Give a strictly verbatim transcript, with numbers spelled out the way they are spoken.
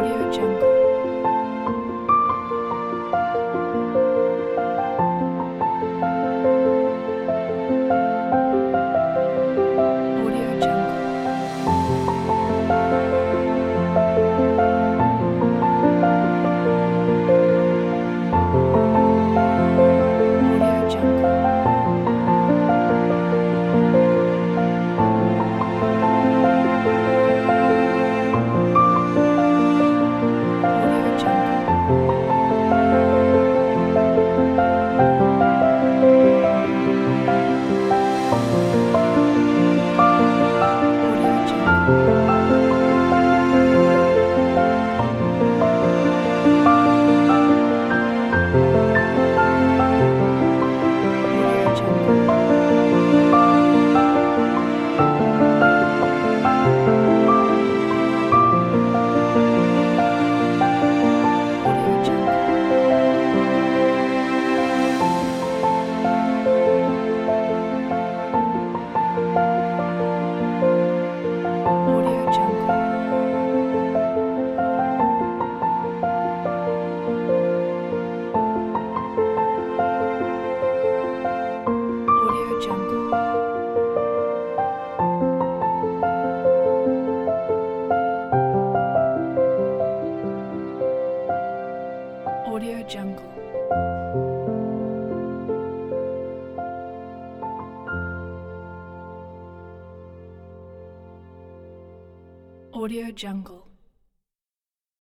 Audio Jungle. Audio Jungle. Audio Jungle. Audio Jungle. Audio Jungle. Audio Jungle. Audio Jungle. Audio Jungle. Audio Jungle. Audio Jungle. Audio Jungle.